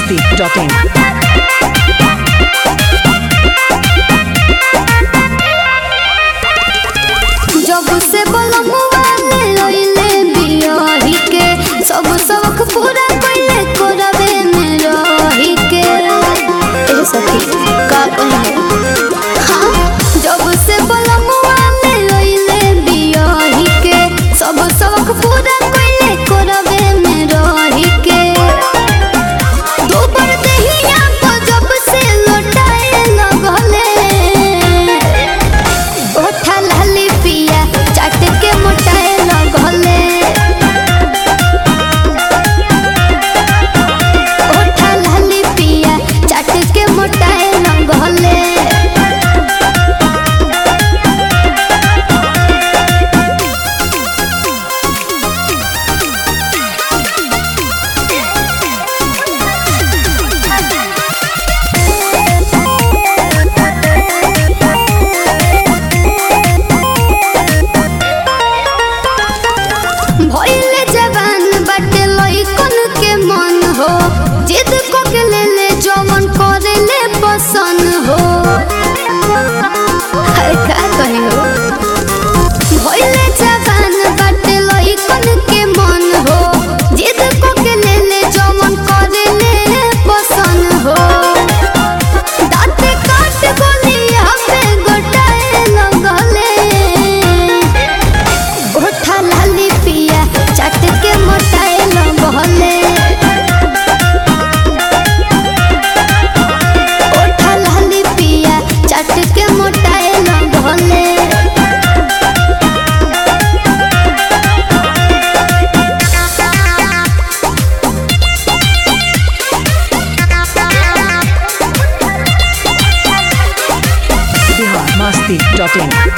masti.in. जब से बलमुआ ले लइले बियाही के सब शौक पूरा कइले कोरबे में रही के ए सखी का कहे हां जब से बलमुआ ले लइले बियाही के सब शौक पूरा कइले कोरबे में रही के दोबर देहिया को जब से लौटाए लगले ओठा लाली पिया चाट के मोटाए लगले ओठा लाली पिया चाट के मोटाए लगले भइले जवान बाटे लइकन के मन हो जिद को के ले ले जवन करे ले पसंद हो हाय का कहे हो भइले जवान बाटे लइकन के मन हो जिद को के ले ले जवन करे ले पसंद हो दांत काट गोलिया पे गोटाए लगले ओठा लाली पिया चाट के मोटाए लगले ओठा लाली पिया चाट के मोटाए लगले Masti.in.